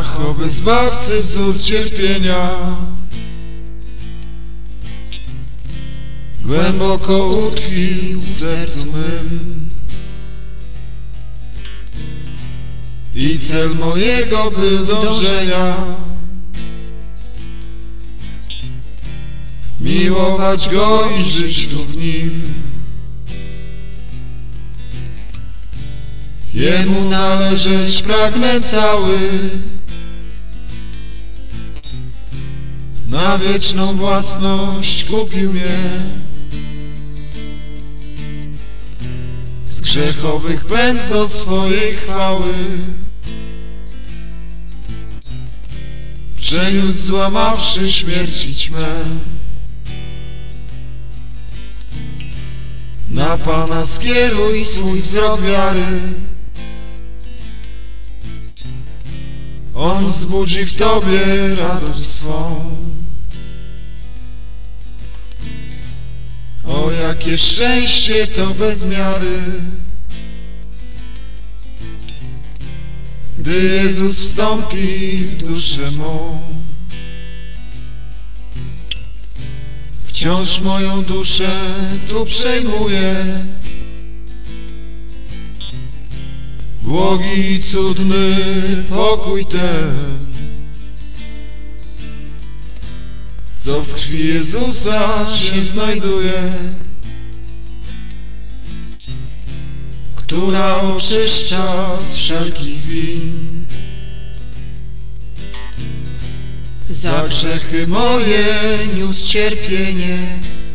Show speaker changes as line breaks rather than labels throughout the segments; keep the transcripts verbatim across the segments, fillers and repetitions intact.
Ach, oby Zbawcy wzór cierpienia głęboko utkwił w sercu mym i cel mojego był dążenia miłować Go i żyć tu w Nim. Jemu należeć pragnę cały, na wieczną własność kupił mnie. Z grzechowych pęd do swojej chwały przeniósł, złamawszy śmierci ćmę. Na Pana skieruj swój wzrok wiary, On wzbudzi w Tobie radość swą. O, jakie szczęście to bez miary, gdy Jezus wstąpi w duszę mą. Wciąż moją duszę tu przejmuje, błogi i cudny pokój ten, co w krwi Jezusa się znajduje, która oczyszcza z wszelkich win. Za grzechy moje niósł cierpienie,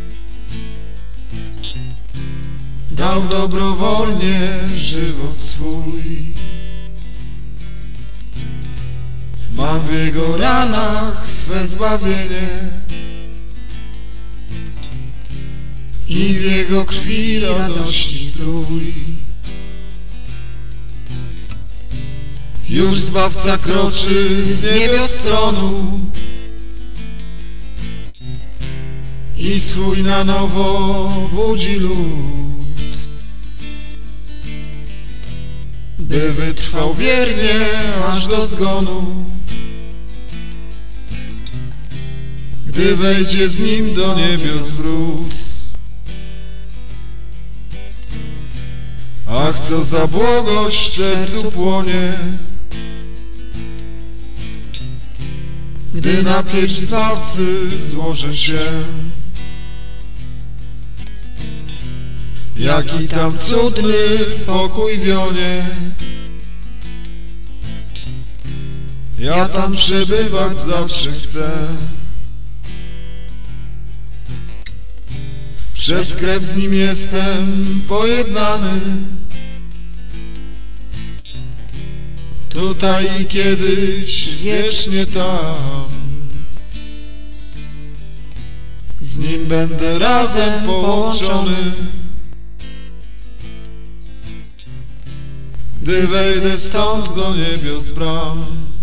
dał dobrowolnie żywot swój. Mam w Jego ranach swe zbawienie i w Jego krwi radości zdrój. Już Zbawca kroczy z niebios tronu i swój na nowo budzi lud, by wytrwał wiernie aż do zgonu, gdy wejdzie z Nim do niebios wrót. Ach, co za błogość w sercu płonie, gdy na pierś Zbawcy złożę się. Jaki tam cudny pokój wionie, ja tam przebywać zawsze chcę. Przez krew z Nim jestem pojednany, tutaj i kiedyś wiecznie tam. Z Nim będę razem połączony, gdy wejdę stąd do niebios bram.